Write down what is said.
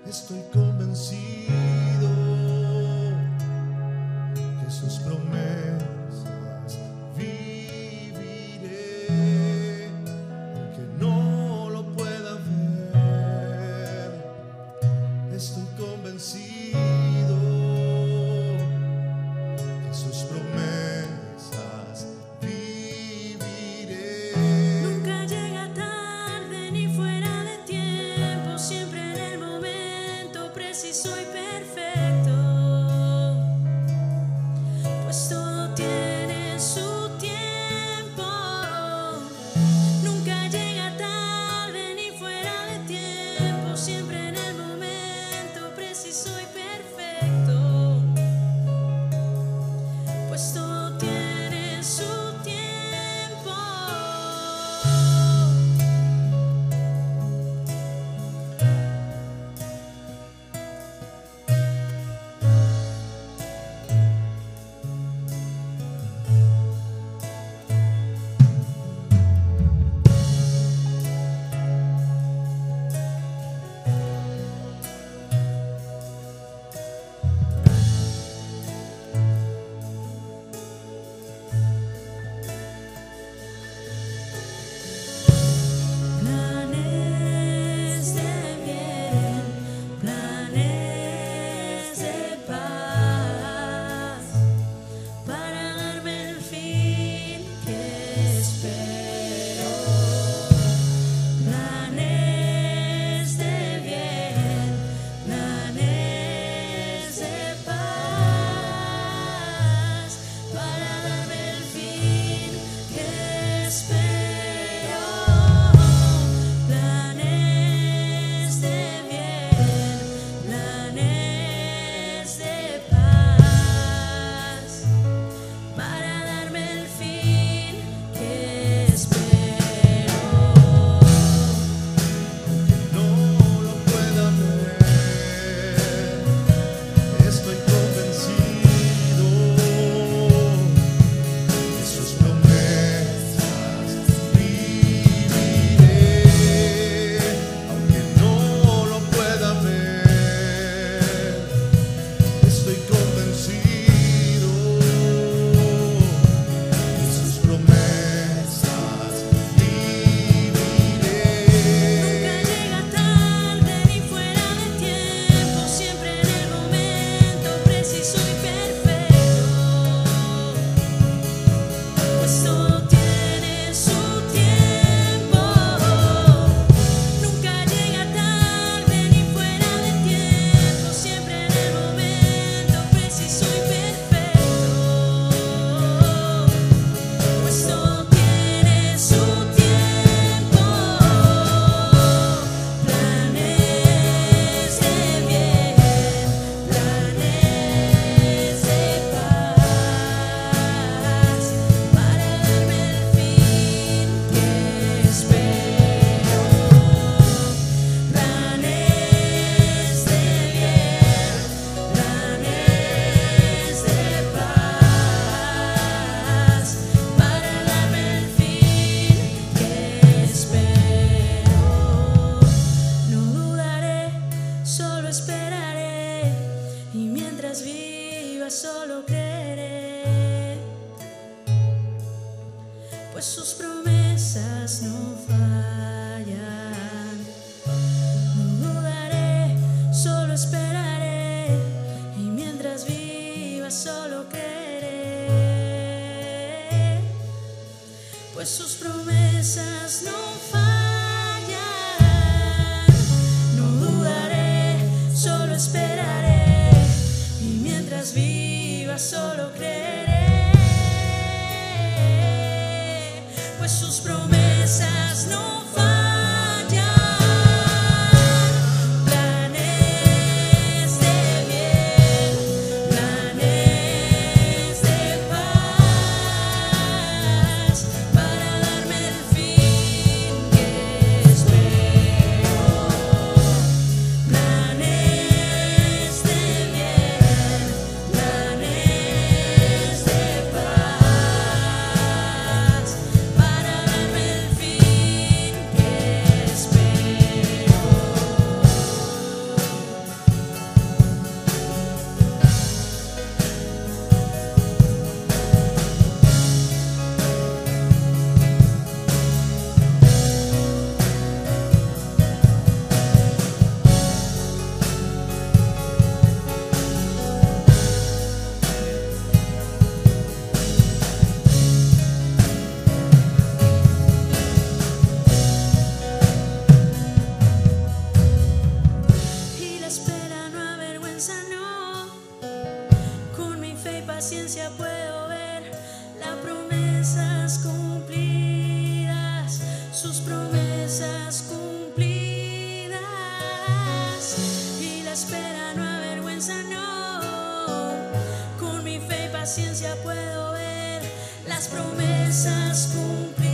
Estoy convencido que sus promesas viviré, aunque no lo pueda ver. Estoy convencido que sus promesas viviré. Nunca llega tarde ni fuera de tiempo, siempre en el momento preciso y perfecto, pues todo tiene su tiempo. Nunca llega tarde ni fuera de tiempo, siempre en el momento preciso y perfecto, pues todo tiene su tiempo. Planes de bien, planes de paz, para darme el fin que espero. Planes de bien, planes de paz, para darme el fin que espero. Planes de bien, planes de paz, para darme el fin que espero. No lo pueda ver. Estoy convencido que sus promesas viviré, aunque no lo pueda ver. Estoy convencido que sus promesas viviré. Nunca llega tarde ni fuera de tiempo, siempre en el momento preciso y perfecto, pues todo tiene su tiempo. Nunca llega tarde ni fuera de tiempo, siempre en el momento preciso y perfecto, pues todo tiene su tiempo. Planes de bien, planes de paz, para darme el fin que espero. Planes de bien, planes de paz, para darme el fin que espero. No dudaré, solo esperaré, y mientras viva solo creeré, pues sus promesas no fallan. No dudaré, solo esperaré, y mientras viva solo creeré, pues sus promesas no fallan. No dudaré, solo esperaré, y mientras viva solo creeré, pues sus promesas no fallan. Planes de bien, planes de paz, para darme el fin que espero. Planes de bien, planes de paz, para darme paciencia puedo ver las promesas cumplidas.